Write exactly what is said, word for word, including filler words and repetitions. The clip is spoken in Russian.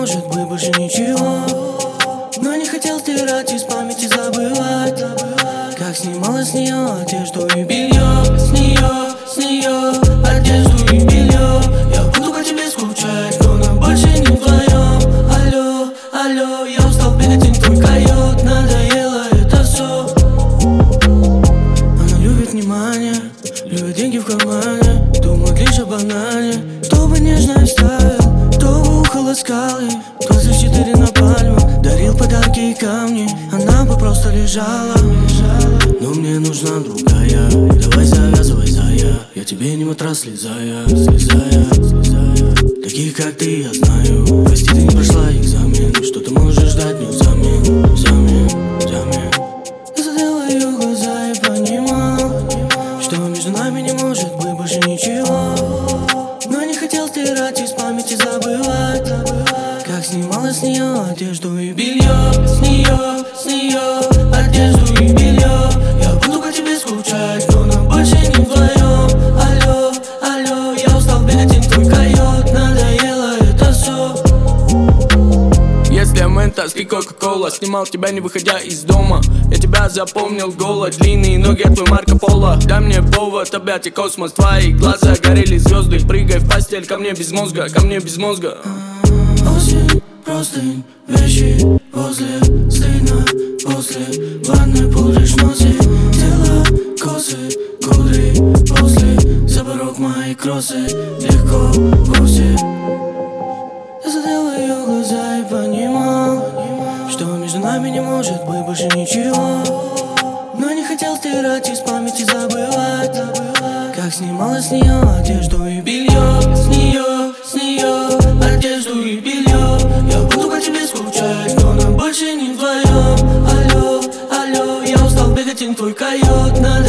может быть больше ничего. Но не хотел стирать из памяти, забывать, как снимала с нее одежду и белье. С нее, с нее одежду и белье. Я буду по тебе скучать, но нам больше не вдвоем. Алло, алло, я устал бегать, тень твой койот. Надоело это все. Она любит внимание, любит деньги в кармане, думает лишь о банане. Кто бы нежно оставил, кто бы ухо ласкал ей. Двадцать четыре на пальмах, дарил подарки и камни. Она бы просто лежала, но мне нужна другая. Давай завязывай, зая, я тебе не матрас, слезая, слезая, слезая. Таких как ты я знаю, прости, ты не прошла экзамен. Что ты можешь ждать мне взамен, взамен, взамен. Я смотрел в ее глаза и понимал, что между нами не может быть больше ничего. Но не хотел стирать из памяти, забывать, как снимала с нее одежду и белье. С нее, с нее одежду и белье. Я буду по тебе скучать, но нам больше не вдвоем. Алло, алло, я устал бегать, тень твой койот. Надоело это все. Если ментос и кока-кола, снимал тебя не выходя из дома. Я тебя запомнил голо, длинные ноги, а твой Марко Поло. Дай мне повод, объятий космос, твои глаза горели звезды. Прыгай в постель ко мне без мозга, ко мне без мозга. Осень, простынь, вещи возле, стыдно после ванны, пудришь носы. Тело, косы, кудри после, за порог мои кроссы, легко вовсе. Я смотрел в ее глаза и понимал, что между нами не может быть больше ничего. Но не хотел стирать из памяти, забывать, как снимала с нее одежду и белье. С нее, с нее одежду и белье. Я буду по тебе скучать, но нам больше не вдвоем. Алло, алло, я устал бегать, тень твой койот. Надо